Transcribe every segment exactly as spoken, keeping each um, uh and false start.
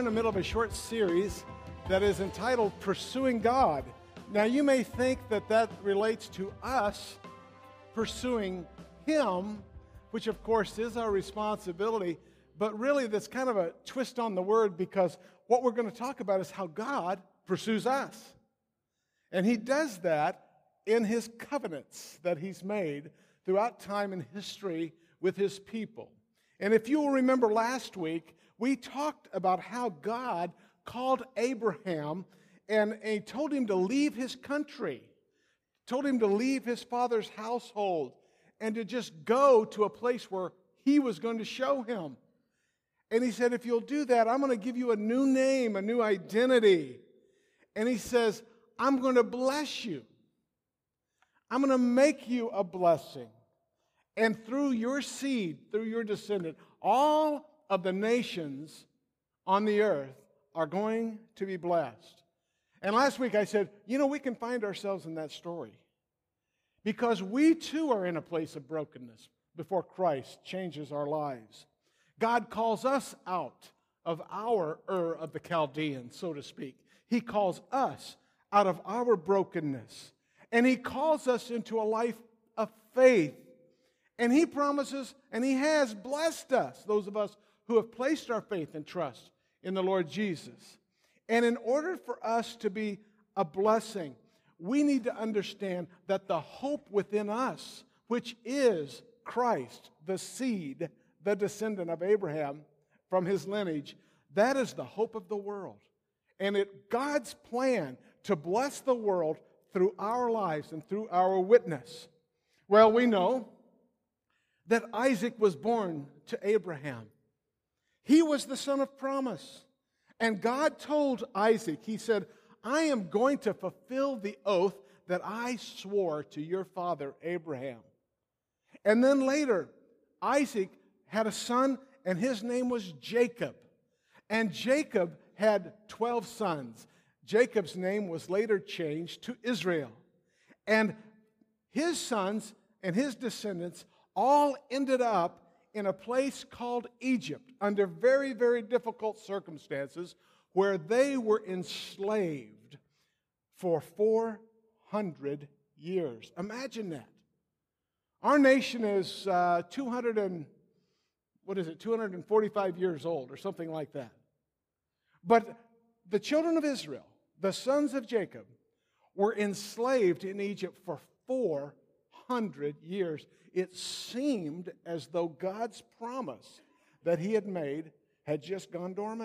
in the middle of a short series that is entitled Pursuing God. Now, you may think that that relates to us pursuing Him, which of course is our responsibility, but really that's kind of a twist on the word, because what we're going to talk about is how God pursues us. And He does that in His covenants that He's made throughout time and history with His people. And if you will remember last week, we talked about how God called Abraham and, and He told him to leave his country, told him to leave his father's household and to just go to a place where He was going to show him. And He said, if you'll do that, I'm going to give you a new name, a new identity. And He says, I'm going to bless you. I'm going to make you a blessing. And through your seed, through your descendant, all of the nations on the earth are going to be blessed. And last week I said, you know, we can find ourselves in that story. Because we too are in a place of brokenness before Christ changes our lives. God calls us out of our Ur of the Chaldeans, so to speak. He calls us out of our brokenness. And He calls us into a life of faith. And He promises, and He has blessed us, those of us who have placed our faith and trust in the Lord Jesus. And in order for us to be a blessing, we need to understand that the hope within us, which is Christ, the seed, the descendant of Abraham from his lineage, that is the hope of the world. And it God's plan to bless the world through our lives and through our witness. Well, we know that Isaac was born to Abraham. He was the son of promise. And God told Isaac, He said, I am going to fulfill the oath that I swore to your father Abraham. And then later, Isaac had a son, and his name was Jacob. And Jacob had twelve sons. Jacob's name was later changed to Israel. And his sons and his descendants all ended up in a place called Egypt under very, very difficult circumstances where they were enslaved for four hundred years. Imagine that. Our nation is uh, two hundred and, what is it, two hundred forty-five years old or something like that. But the children of Israel, the sons of Jacob, were enslaved in Egypt for four hundred years. It seemed as though God's promise that He had made had just gone dormant.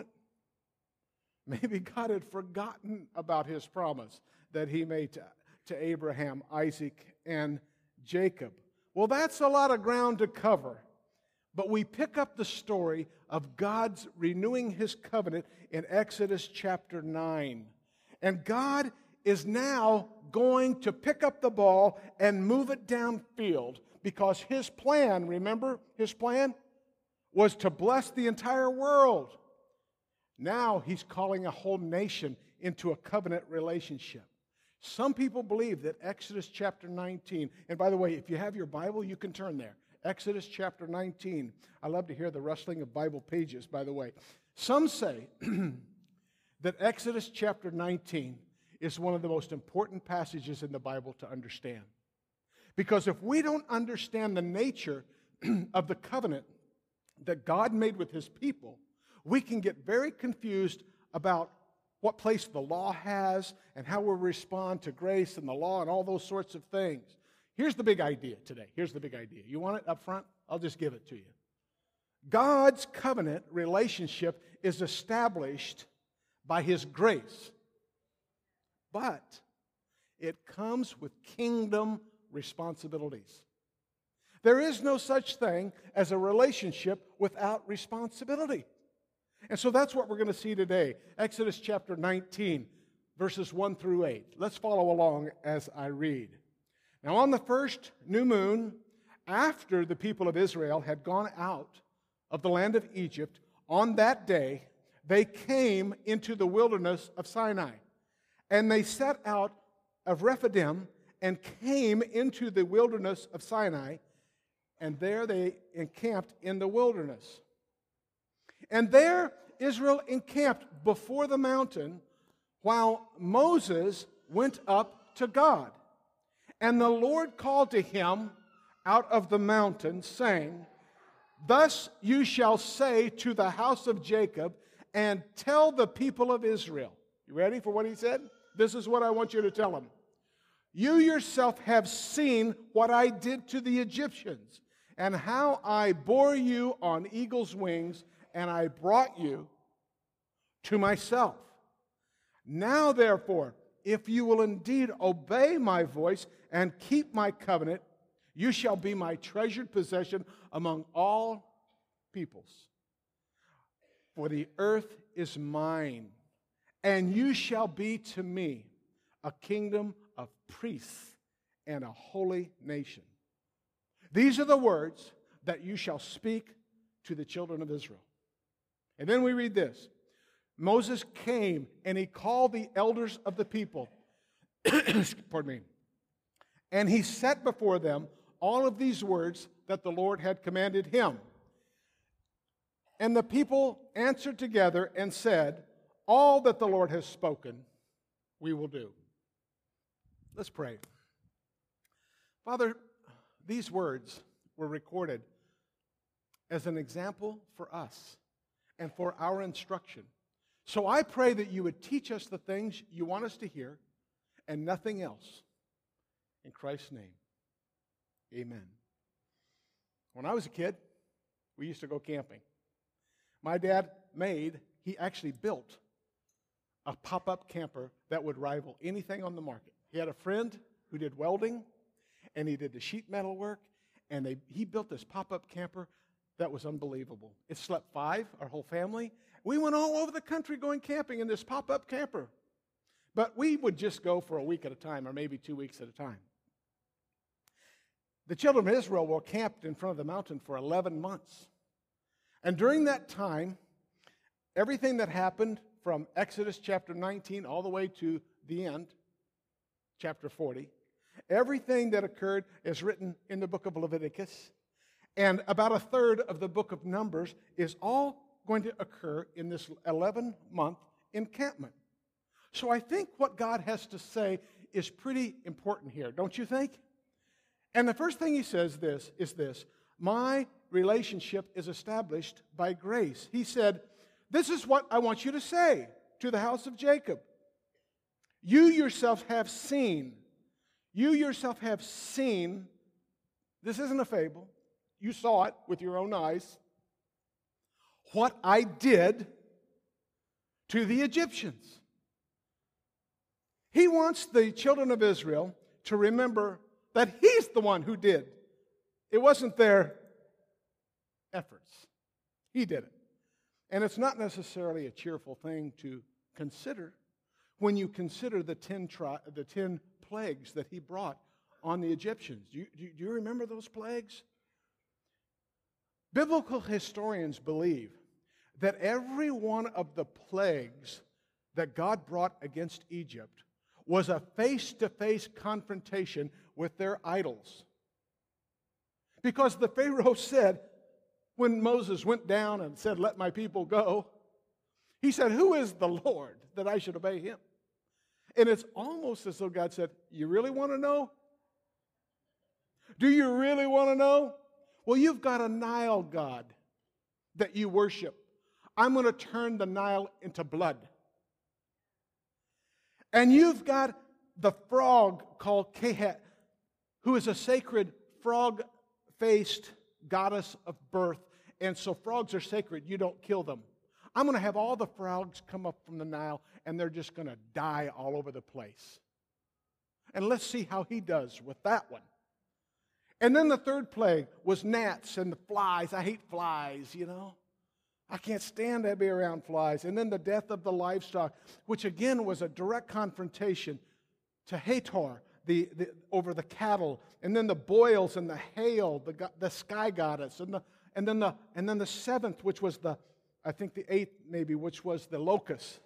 Maybe God had forgotten about His promise that He made to, to Abraham, Isaac, and Jacob. Well, that's a lot of ground to cover. But we pick up the story of God's renewing His covenant in Exodus chapter nine. And God is now going to pick up the ball and move it downfield, because His plan, remember His plan, was to bless the entire world. Now He's calling a whole nation into a covenant relationship. Some people believe that Exodus chapter nineteen, and by the way, if you have your Bible, you can turn there. Exodus chapter nineteen. I love to hear the rustling of Bible pages, by the way. Some say that Exodus chapter nineteen is one of the most important passages in the Bible to understand. Because if we don't understand the nature of the covenant that God made with His people, we can get very confused about what place the law has and how we respond to grace and the law and all those sorts of things. Here's the big idea today. Here's the big idea. You want it up front? I'll just give it to you. God's covenant relationship is established by His grace, but it comes with kingdom responsibilities. There is no such thing as a relationship without responsibility. And so that's what we're going to see today. Exodus chapter nineteen, verses one through eight. Let's follow along as I read. Now, on the first new moon, after the people of Israel had gone out of the land of Egypt, on that day, they came into the wilderness of Sinai. And they set out of Rephidim and came into the wilderness of Sinai, and there they encamped in the wilderness. And there Israel encamped before the mountain while Moses went up to God. And the Lord called to him out of the mountain, saying, Thus you shall say to the house of Jacob, and tell the people of Israel. You ready for what he said? This is what I want you to tell them. You yourself have seen what I did to the Egyptians, and how I bore you on eagle's wings, and I brought you to myself. Now, therefore, if you will indeed obey my voice and keep my covenant, you shall be my treasured possession among all peoples. For the earth is mine, and you shall be to me a kingdom of priests and a holy nation. These are the words that you shall speak to the children of Israel. And then we read this. Moses came and he called the elders of the people. Pardon me. And he set before them all of these words that the Lord had commanded him. And the people answered together and said, All that the Lord has spoken, we will do. Let's pray. Father, these words were recorded as an example for us and for our instruction. So I pray that you would teach us the things you want us to hear and nothing else. In Christ's name, amen. When I was a kid, we used to go camping. My dad made, he actually built a pop-up camper that would rival anything on the market. He had a friend who did welding, and he did the sheet metal work, and they, he built this pop-up camper that was unbelievable. It slept five, our whole family. We went all over the country going camping in this pop-up camper. But we would just go for a week at a time, or maybe two weeks at a time. The children of Israel were camped in front of the mountain for eleven months. And during that time, everything that happened from Exodus chapter nineteen all the way to the end, chapter forty, everything that occurred is written in the book of Leviticus. And about a third of the book of Numbers is all going to occur in this eleven-month encampment. So I think what God has to say is pretty important here, don't you think? And the first thing he says this is this, my relationship is established by grace. He said, this is what I want you to say to the house of Jacob. You yourself have seen, you yourself have seen, this isn't a fable, you saw it with your own eyes, what I did to the Egyptians. He wants the children of Israel to remember that he's the one who did. It wasn't their efforts. He did it. And it's not necessarily a cheerful thing to consider when you consider the ten, tri- the ten plagues that he brought on the Egyptians. Do you, do you remember those plagues? Biblical historians believe that every one of the plagues that God brought against Egypt was a face-to-face confrontation with their idols. Because the Pharaoh said, when Moses went down and said, let my people go, he said, who is the Lord that I should obey him? And it's almost as though God said, you really want to know? Do you really want to know? Well, you've got a Nile god that you worship. I'm going to turn the Nile into blood. And you've got the frog called Kehet, who is a sacred frog-faced goddess of birth. And so frogs are sacred. You don't kill them. I'm going to have all the frogs come up from the Nile, and they're just going to die all over the place. And let's see how he does with that one. And then the third plague was gnats and the flies. I hate flies, you know. I can't stand to be around flies. And then the death of the livestock, which again was a direct confrontation to Hathor, the, the, over the cattle. And then the boils and the hail, the, the sky goddess. And, the, and, then the, and then the seventh, which was the, I think the eighth maybe, which was the locust.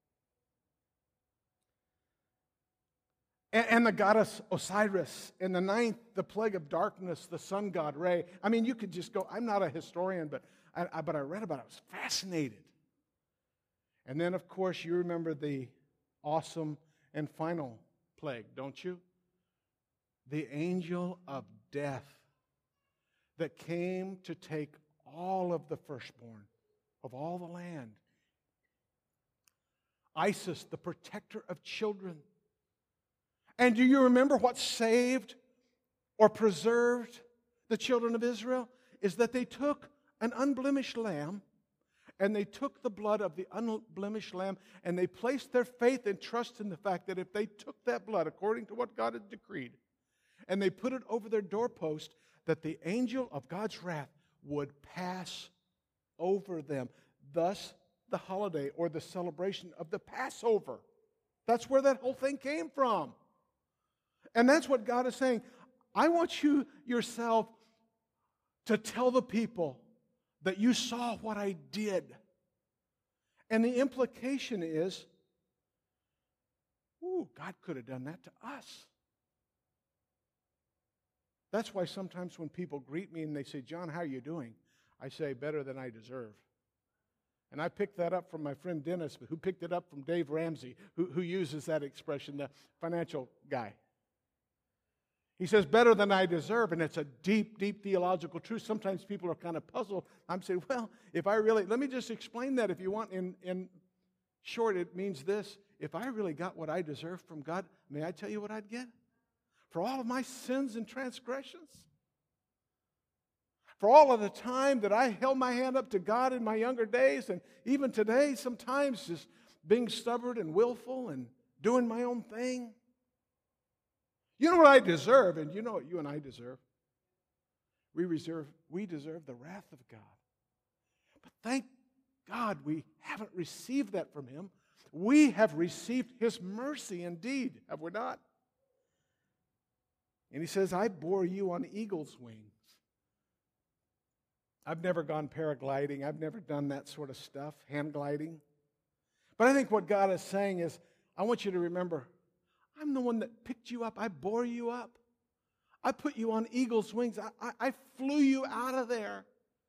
And, and the goddess Osiris. And the ninth, the plague of darkness, the sun god Re. I mean, you could just go, I'm not a historian, but I, I, but I read about it. I was fascinated. And then, of course, you remember the awesome and final plague, don't you? The angel of death that came to take all of the firstborn of all the land. Isis, the protector of children. And do you remember what saved or preserved the children of Israel? Is that they took an unblemished lamb, and they took the blood of the unblemished lamb, and they placed their faith and trust in the fact that if they took that blood, according to what God had decreed, and they put it over their doorpost, that the angel of God's wrath would pass over them. Thus, the holiday or the celebration of the Passover. That's where that whole thing came from. And that's what God is saying. I want you yourself to tell the people that you saw what I did. And the implication is, ooh, God could have done that to us. That's why sometimes when people greet me and they say, John, how are you doing? I say, better than I deserve. And I picked that up from my friend Dennis, who picked it up from Dave Ramsey, who, who uses that expression, the financial guy. He says, better than I deserve, and it's a deep, deep theological truth. Sometimes people are kind of puzzled. I'm saying, well, if I really, let me just explain that if you want. In, in short, it means this. If I really got what I deserve from God, may I tell you what I'd get? For all of my sins and transgressions. For all of the time that I held my hand up to God in my younger days, and even today, sometimes just being stubborn and willful and doing my own thing. You know what I deserve, and you know what you and I deserve. We reserve, we deserve the wrath of God. But thank God we haven't received that from Him. We have received His mercy indeed, have we not? And He says, I bore you on eagle's wings. I've never gone paragliding. I've never done that sort of stuff, hand gliding. But I think what God is saying is, I want you to remember, I'm the one that picked you up. I bore you up. I put you on eagle's wings. I, I, I flew you out of there.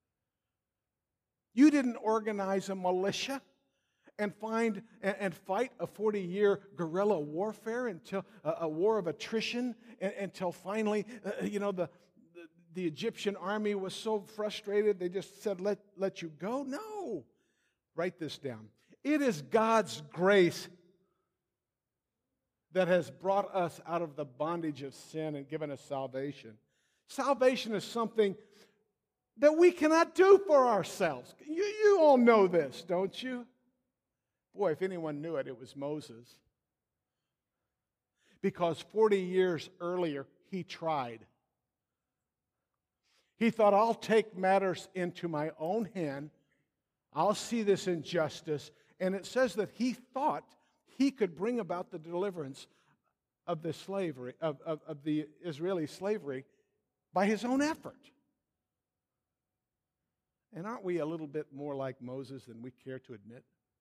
You didn't organize a militia and find and, and fight a forty-year guerrilla warfare until uh, a war of attrition and, until finally, uh, you know, the, the the Egyptian army was so frustrated they just said, "Let let you go." No, write this down. It is God's grace that has brought us out of the bondage of sin and given us salvation. Salvation is something that we cannot do for ourselves. You, you all know this, don't you? Boy, if anyone knew it, it was Moses. Because forty years earlier, he tried. He thought, I'll take matters into my own hand. I'll see this injustice. And it says that he thought he could bring about the deliverance of the slavery, of, of, of the Israeli slavery by his own effort. And aren't we a little bit more like Moses than we care to admit?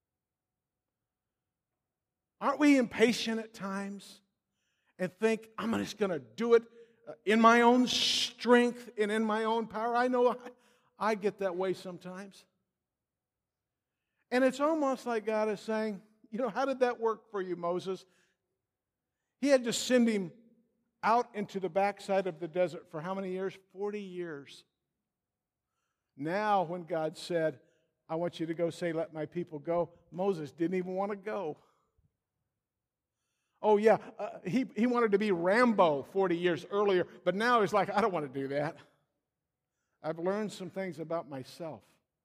Aren't we impatient at times and think, I'm just going to do it in my own strength and in my own power? I know I, I get that way sometimes. And it's almost like God is saying, you know, how did that work for you, Moses? He had to send him out into the backside of the desert for how many years? forty years. Now, when God said, I want you to go say, let my people go, Moses didn't even want to go. Oh, yeah, uh, he, he wanted to be Rambo forty years earlier, but now he's like, I don't want to do that. I've learned some things about myself.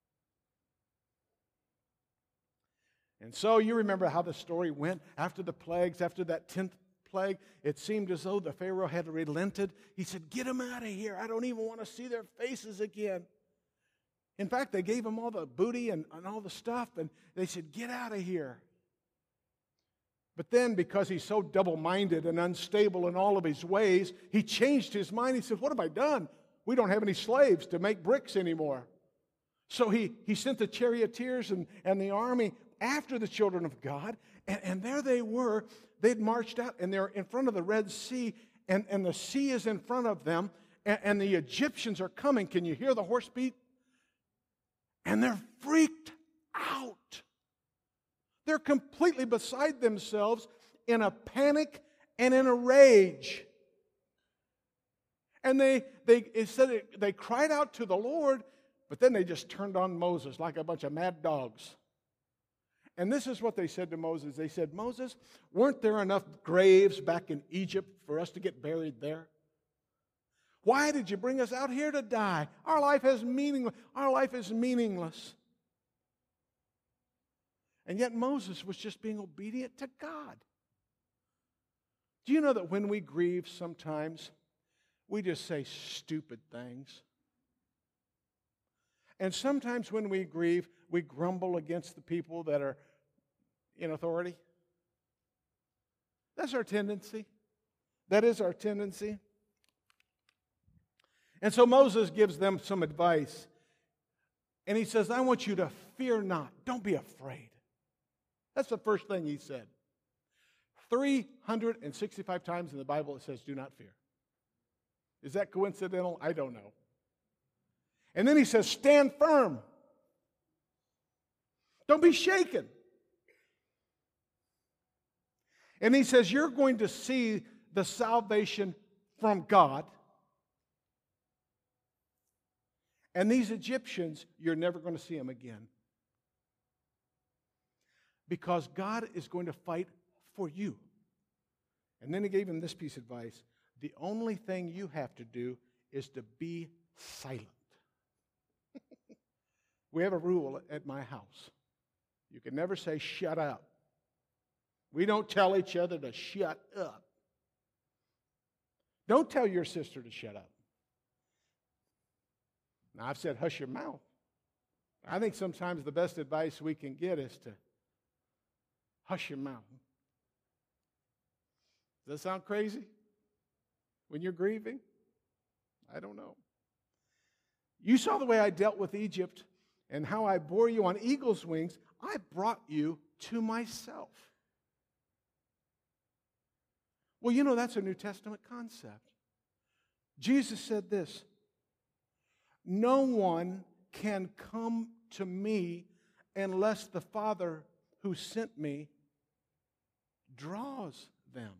And so you remember how the story went after the plagues, after that tenth plague. It seemed as though the Pharaoh had relented. He said, get them out of here. I don't even want to see their faces again. In fact, they gave him all the booty and, and all the stuff, and they said, get out of here. But then, because he's so double-minded and unstable in all of his ways, he changed his mind. He said, what have I done? We don't have any slaves to make bricks anymore. So he, he sent the charioteers and, and the army after the children of God, and, and there they were. They'd marched out, and they're in front of the Red Sea, and, and the sea is in front of them, and, and the Egyptians are coming. Can you hear the horse beat? And they're freaked out. They're completely beside themselves in a panic and in a rage. And they, they it said it, they cried out to the Lord, but then they just turned on Moses like a bunch of mad dogs. And this is what they said to Moses. They said, Moses, weren't there enough graves back in Egypt for us to get buried there? Why did you bring us out here to die? Our life is meaningless. Our life is meaningless. And yet Moses was just being obedient to God. Do you know that when we grieve sometimes, we just say stupid things? And sometimes when we grieve, we grumble against the people that are in authority. That's our tendency. That is our tendency. And so Moses gives them some advice. And he says, I want you to fear not. Don't be afraid. That's the first thing he said. three hundred sixty-five times in the Bible it says, do not fear. Is that coincidental? I don't know. And then he says, stand firm. Don't be shaken. And he says, you're going to see the salvation from God. And these Egyptians, you're never going to see them again. Because God is going to fight for you. And then he gave him this piece of advice. The only thing you have to do is to be silent. We have a rule at my house. You can never say, shut up. We don't tell each other to shut up. Don't tell your sister to shut up. Now, I've said, hush your mouth. I think sometimes the best advice we can get is to hush your mouth. Does that sound crazy? When you're grieving? I don't know. You saw the way I dealt with Egypt and how I bore you on eagle's wings. I brought you to myself. Well, you know, that's a New Testament concept. Jesus said this, no one can come to me unless the Father who sent me draws them.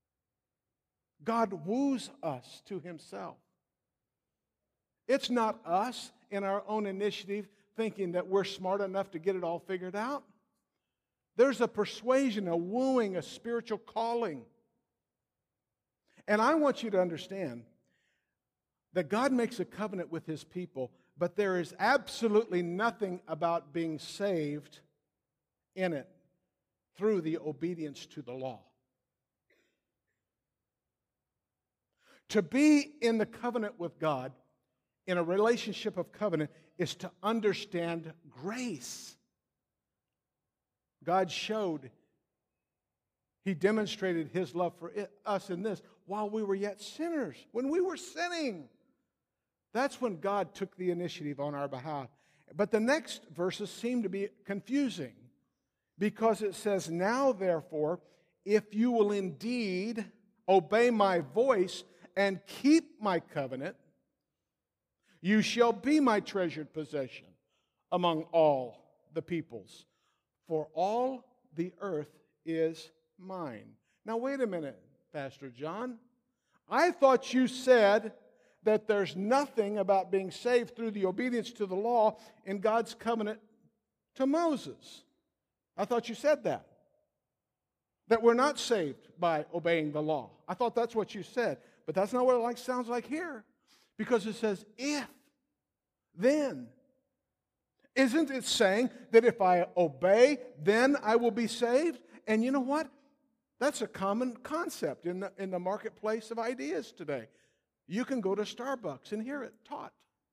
God woos us to himself. It's not us in our own initiative thinking that we're smart enough to get it all figured out. There's a persuasion, a wooing, a spiritual calling. And I want you to understand that God makes a covenant with his people, but there is absolutely nothing about being saved in it through the obedience to the law. To be in the covenant with God, in a relationship of covenant, is to understand grace. God showed, he demonstrated his love for it, us in this, while we were yet sinners, when we were sinning. That's when God took the initiative on our behalf. But the next verses seem to be confusing, because it says, now therefore, if you will indeed obey my voice and keep my covenant, you shall be my treasured possession among all the peoples, for all the earth is mine. Now wait a minute, Pastor John. I thought you said that there's nothing about being saved through the obedience to the law in God's covenant to Moses. I thought you said that. That we're not saved by obeying the law. I thought that's what you said. But that's not what it like, sounds like here. Because it says, if, then. Isn't it saying that if I obey, then I will be saved? And you know what? That's a common concept in the, in the marketplace of ideas today. You can go to Starbucks and hear it taught.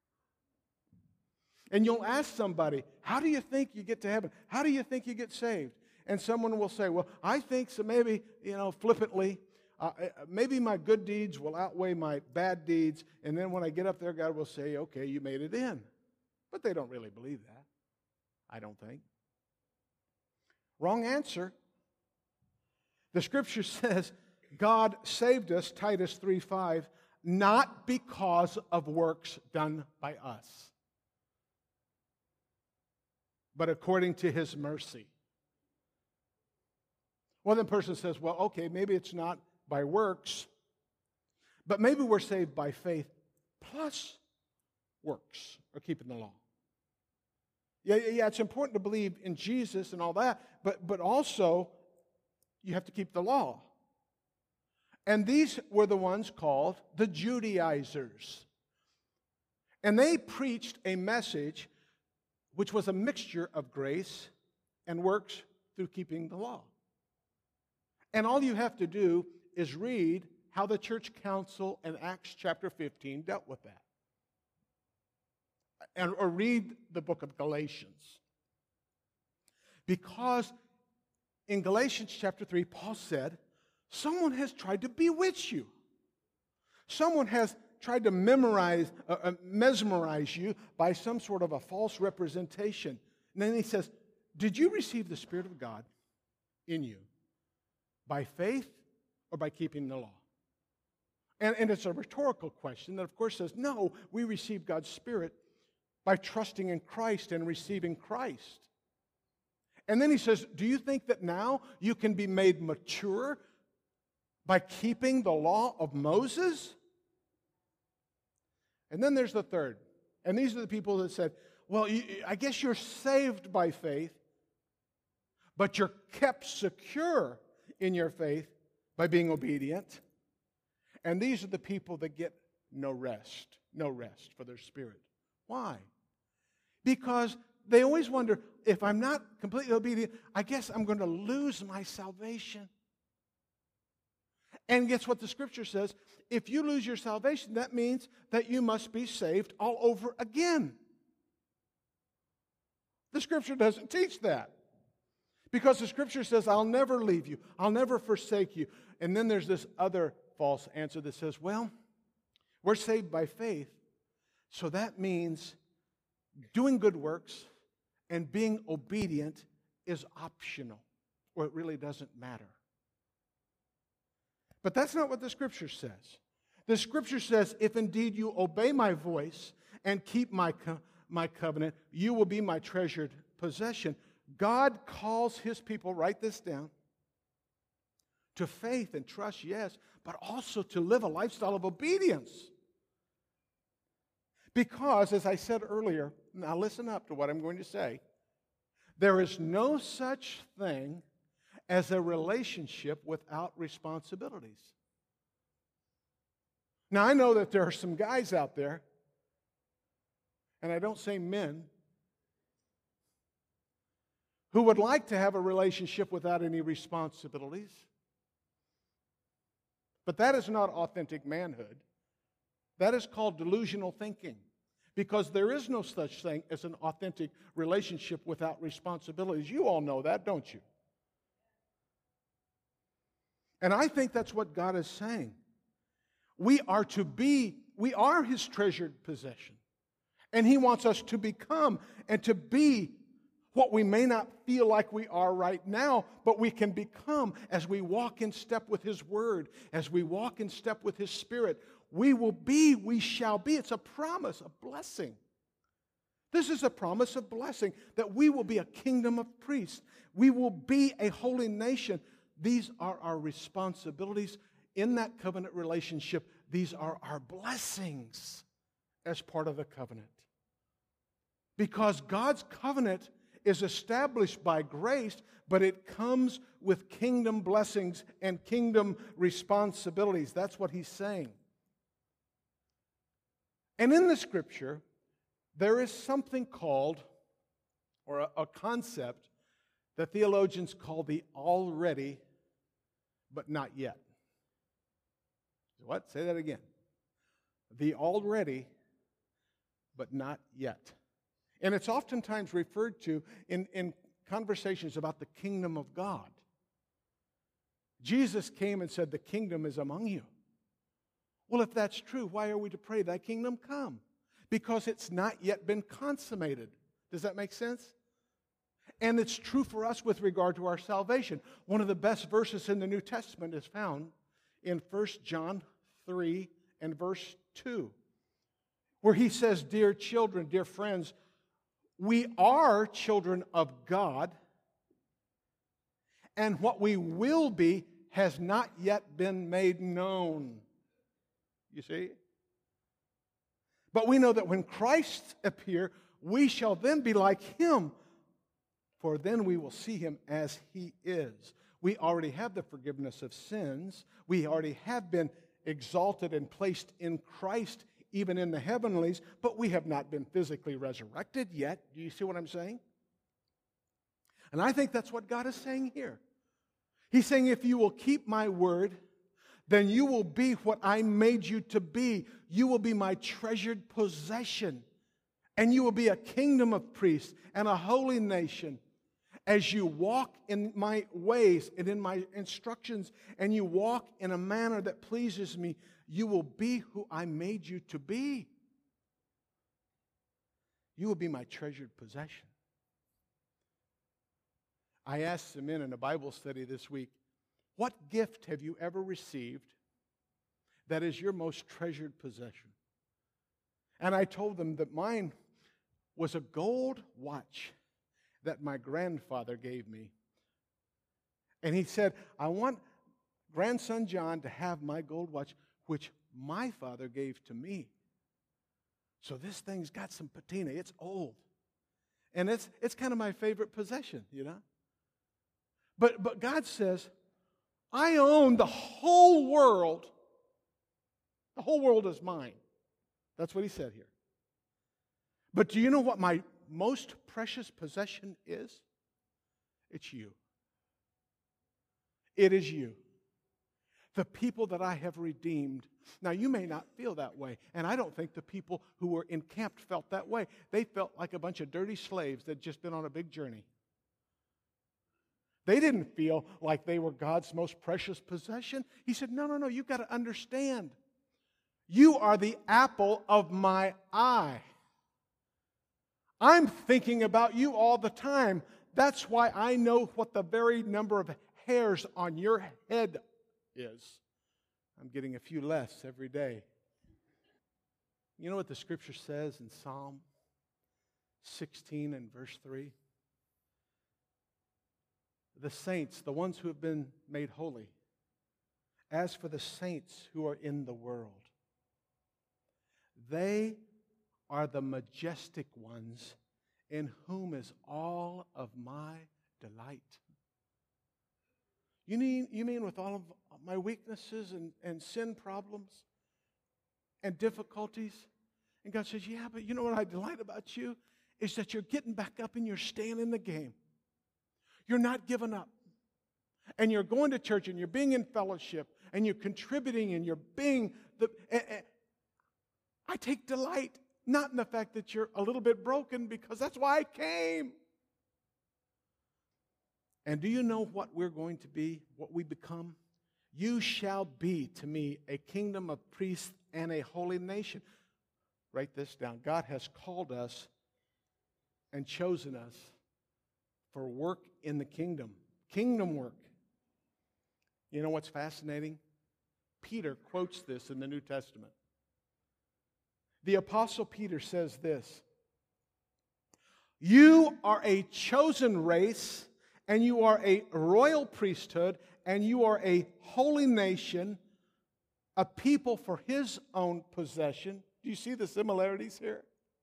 And you'll ask somebody, how do you think you get to heaven? How do you think you get saved? And someone will say, well, I think so, maybe, you know, flippantly, uh, maybe my good deeds will outweigh my bad deeds, and then when I get up there, God will say, okay, you made it in. But they don't really believe that, I don't think. Wrong answer. The Scripture says God saved us, Titus three five, not because of works done by us, but according to his mercy. Well, then the person says, well, okay, maybe it's not by works, but maybe we're saved by faith plus works, or keeping the law. Yeah, yeah, it's important to believe in Jesus and all that, but, but also you have to keep the law. And these were the ones called the Judaizers. And they preached a message which was a mixture of grace and works through keeping the law. And all you have to do is read how the church council in Acts chapter fifteen dealt with that. And, or read the book of Galatians. Because in Galatians chapter three, Paul said, someone has tried to bewitch you. Someone has tried to memorize, uh, uh, mesmerize you by some sort of a false representation. And then he says, did you receive the Spirit of God in you by faith or by keeping the law? And, and it's a rhetorical question that, of course, says, no, we receive God's Spirit by trusting in Christ and receiving Christ. And then he says, do you think that now you can be made mature by keeping the law of Moses? And then there's the third. And these are the people that said, well, you, I guess you're saved by faith, but you're kept secure in your faith by being obedient. And these are the people that get no rest, no rest for their spirit. Why? Because they always wonder, if I'm not completely obedient, I guess I'm going to lose my salvation. And guess what the Scripture says? If you lose your salvation, that means that you must be saved all over again. The Scripture doesn't teach that. Because the Scripture says, I'll never leave you. I'll never forsake you. And then there's this other false answer that says, well, we're saved by faith, so that means doing good works and being obedient is optional, or it really doesn't matter. But that's not what the Scripture says. The Scripture says, if indeed you obey my voice and keep my, co- my covenant, you will be my treasured possession. God calls His people, write this down, to faith and trust, yes, but also to live a lifestyle of obedience. Because, as I said earlier, now listen up to what I'm going to say, there is no such thing as a relationship without responsibilities. Now, I know that there are some guys out there, and I don't say men, who would like to have a relationship without any responsibilities. But that is not authentic manhood. That is called delusional thinking. Because there is no such thing as an authentic relationship without responsibilities. You all know that, don't you? And I think that's what God is saying. We are to be, we are His treasured possession. And He wants us to become and to be what we may not feel like we are right now, but we can become as we walk in step with His Word, as we walk in step with His Spirit. We will be, we shall be. It's a promise, a blessing. This is a promise of blessing, that we will be a kingdom of priests. We will be a holy nation. These are our responsibilities in that covenant relationship. These are our blessings as part of the covenant. Because God's covenant is established by grace, but it comes with kingdom blessings and kingdom responsibilities. That's what He's saying. And in the Scripture, there is something called, or a, a concept, that theologians call the already, but not yet. What? Say that again. The already, but not yet. And it's oftentimes referred to in, in conversations about the kingdom of God. Jesus came and said, the kingdom is among you. Well, if that's true, why are we to pray, thy kingdom come? Because it's not yet been consummated. Does that make sense? And it's true for us with regard to our salvation. One of the best verses in the New Testament is found in First John three and verse two, where he says, dear children, dear friends, we are children of God, and what we will be has not yet been made known. You see? But we know that when Christ appear, we shall then be like him, for then we will see him as he is. We already have the forgiveness of sins. We already have been exalted and placed in Christ, even in the heavenlies, but we have not been physically resurrected yet. Do you see what I'm saying? And I think that's what God is saying here. He's saying, if you will keep my word, then you will be what I made you to be. You will be my treasured possession. And you will be a kingdom of priests and a holy nation. As you walk in my ways and in my instructions, and you walk in a manner that pleases me, you will be who I made you to be. You will be my treasured possession. I asked some men in a Bible study this week, what gift have you ever received that is your most treasured possession? And I told them that mine was a gold watch that my grandfather gave me. And he said, I want grandson John to have my gold watch, which my father gave to me. So this thing's got some patina. It's old. And it's it's kind of my favorite possession, you know. But but God says, I own the whole world. The whole world is mine. That's what he said here. But do you know what my most precious possession is? It's you. It is you. The people that I have redeemed. Now, you may not feel that way, and I don't think the people who were encamped felt that way. They felt like a bunch of dirty slaves that had just been on a big journey. They didn't feel like they were God's most precious possession. He said, no, no, no, you've got to understand. You are the apple of my eye. I'm thinking about you all the time. That's why I know what the very number of hairs on your head is. I'm getting a few less every day. You know what the scripture says in Psalm sixteen and verse three? The saints, the ones who have been made holy, as for the saints who are in the world, they are the majestic ones in whom is all of my delight. You mean, you mean with all of my weaknesses and, and sin problems and difficulties? And God says, yeah, but you know what I delight about you? Is that you're getting back up and you're staying in the game. You're not giving up. And you're going to church and you're being in fellowship and you're contributing and you're being the... Uh, uh, I take delight, not in the fact that you're a little bit broken, because that's why I came. And do you know what we're going to be, what we become? You shall be to me a kingdom of priests and a holy nation. Write this down. God has called us and chosen us for work in the kingdom. Kingdom work. You know what's fascinating? Peter quotes this in the New Testament. The Apostle Peter says this: you are a chosen race, and you are a royal priesthood, and you are a holy nation, a people for his own possession. Do you see the similarities here?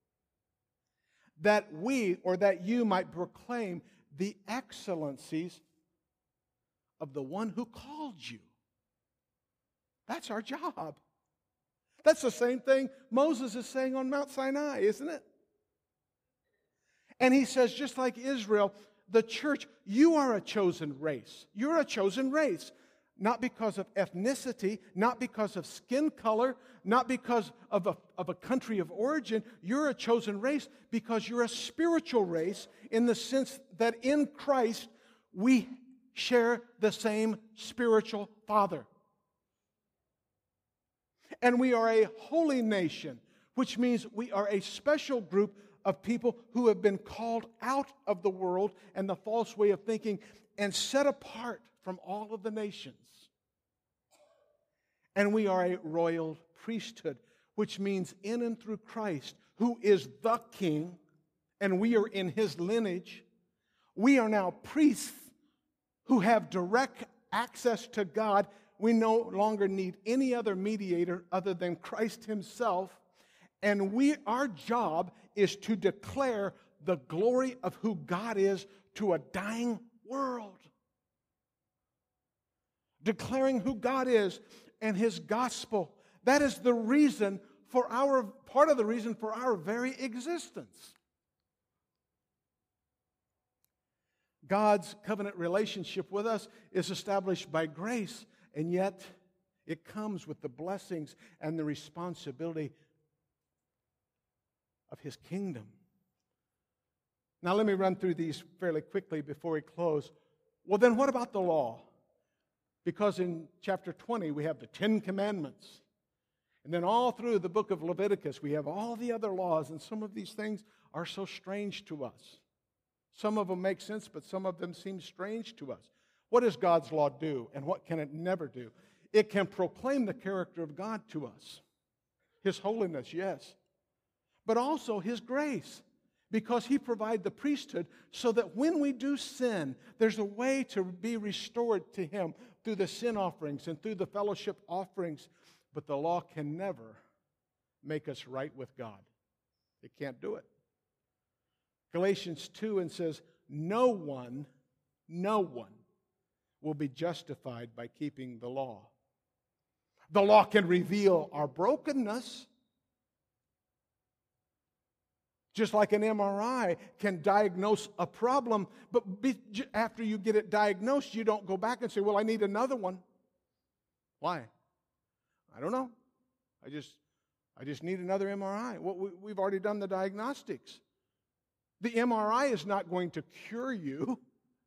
That we, or that you might proclaim the excellencies of the one who called you. That's our job. That's the same thing Moses is saying on Mount Sinai, isn't it? And he says, just like Israel, the church, you are a chosen race. You're a chosen race. Not because of ethnicity, not because of skin color, not because of a, of a country of origin. You're a chosen race because you're a spiritual race in the sense that in Christ we share the same spiritual Father. And we are a holy nation, which means we are a special group of people who have been called out of the world and the false way of thinking and set apart from all of the nations. And we are a royal priesthood, which means in and through Christ, who is the King, and we are in his lineage, we are now priests who have direct access to God. We no longer need any other mediator other than Christ himself. And we, our job is to declare the glory of who God is to a dying world. Declaring who God is and his gospel. That is the reason for our, part of the reason for our very existence. God's covenant relationship with us is established by grace, and yet it comes with the blessings and the responsibility of his kingdom. Now let me run through these fairly quickly before we close. Well, then what about the law? Because in chapter twenty we have the Ten Commandments. And then all through the book of Leviticus we have all the other laws, and some of these things are so strange to us. Some of them make sense, but some of them seem strange to us. What does God's law do, and what can it never do? It can proclaim the character of God to us. His holiness, yes. But also his grace, because he provided the priesthood so that when we do sin, there's a way to be restored to him through the sin offerings and through the fellowship offerings. But the law can never make us right with God. It can't do it. Galatians two and says, no one, no one will be justified by keeping the law. The law can reveal our brokenness. Just like an M R I can diagnose a problem, but be, after you get it diagnosed, you don't go back and say, well, I need another one. Why? I don't know. I just, I just need another M R I. Well, we, we've already done the diagnostics. The M R I is not going to cure you.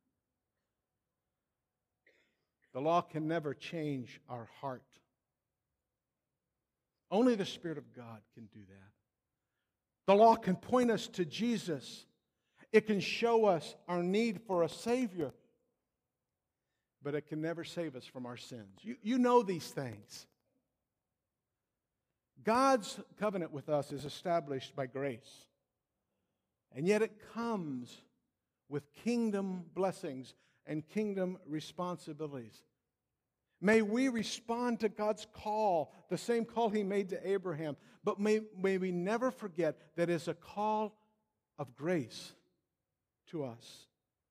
The law can never change our heart. Only the Spirit of God can do that. The law can point us to Jesus. It can show us our need for a Savior. But it can never save us from our sins. You, you know these things. God's covenant with us is established by grace. And yet it comes with kingdom blessings and kingdom responsibilities. May we respond to God's call, the same call he made to Abraham. But may, may we never forget that it's a call of grace to us.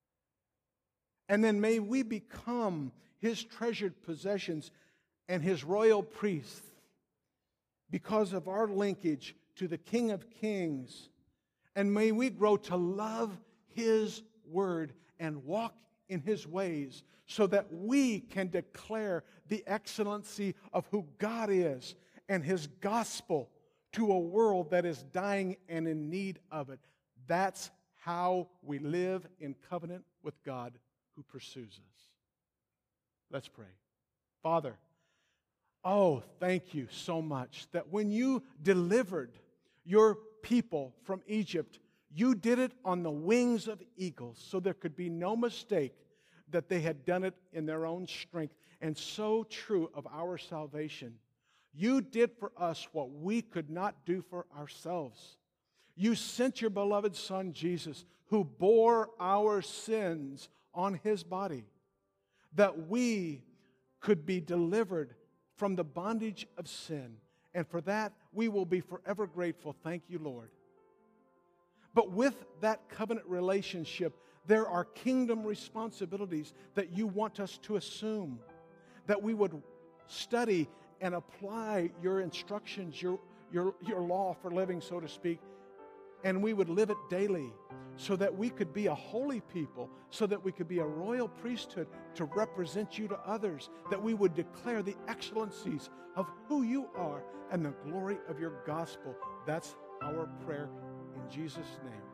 And then may we become his treasured possessions and his royal priests because of our linkage to the King of Kings. And may we grow to love his word and walk in his ways so that we can declare the excellency of who God is and his gospel to a world that is dying and in need of it. That's how we live in covenant with God who pursues us. Let's pray. Father, oh, thank you so much that when you delivered your people from Egypt, you did it on the wings of eagles, so there could be no mistake that they had done it in their own strength. And so true of our salvation. You did for us what we could not do for ourselves. You sent your beloved Son, Jesus, who bore our sins on his body, that we could be delivered from the bondage of sin. And for that, we will be forever grateful. Thank you, Lord. But with that covenant relationship, there are kingdom responsibilities that you want us to assume, that we would study and apply your instructions, your, your, your law for living, so to speak, and we would live it daily so that we could be a holy people, so that we could be a royal priesthood to represent you to others, that we would declare the excellencies of who you are and the glory of your gospel. That's our prayer in Jesus' name.